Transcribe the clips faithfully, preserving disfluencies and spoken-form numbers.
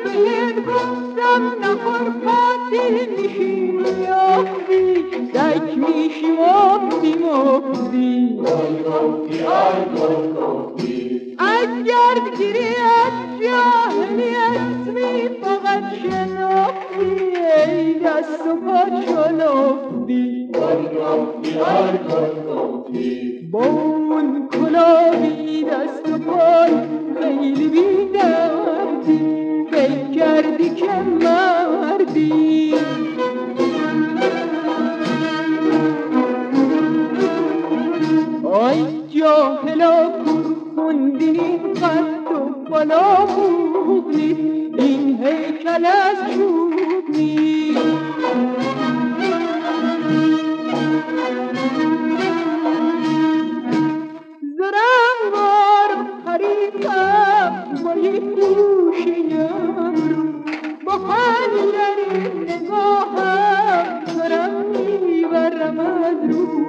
بهت گفتم نخور قاتل میشی میافتی دک میشی مفتی مفتی از گردگیری از جاهلیت می فقط شنافتی ای دست و پا چلافتی با اون کلاهی دست و پای خیلی بیدردی فکر کردی که مردی آی جاهلا کور خوندین این قد و بالا موغنی این هیکل از چوب نیست با یک گوشیم رو با خنجر نگاهم دارم میبرم از رو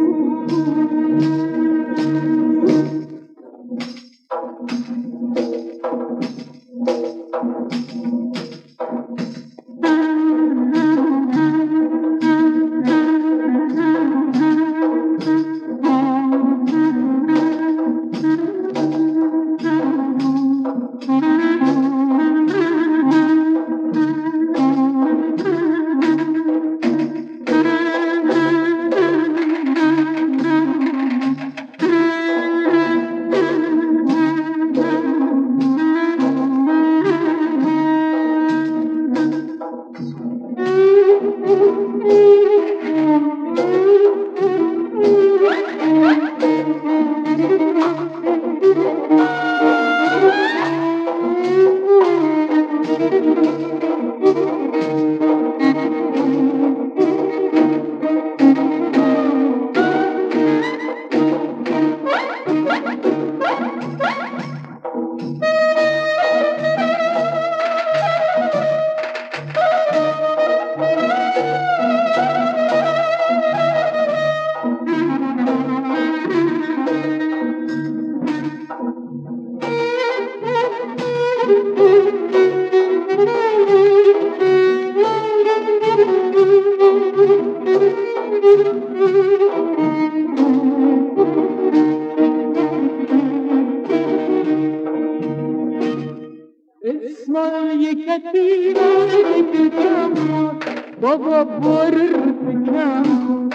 بابا برر فکرم کن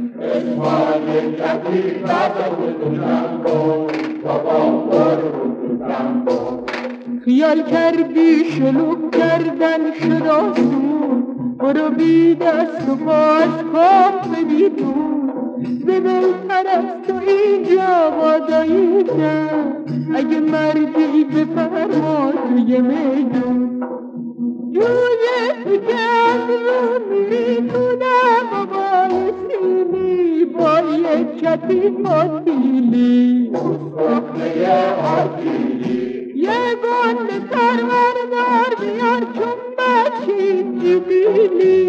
اسمای کتی بابا بودم کن بابا برر فکرم کن خیال کردی شلوک کردن شد آسون برو بی دست و باز کام بیتون زبلتر از تو اینجا واداییدم اگه مردی بفرما توی میدون جوی تو که از رو میری تو نموای سیلی با یک کتی پاتیلی مصطفه آتیلی یه گنده سروردار بیار چون بچین جبیلی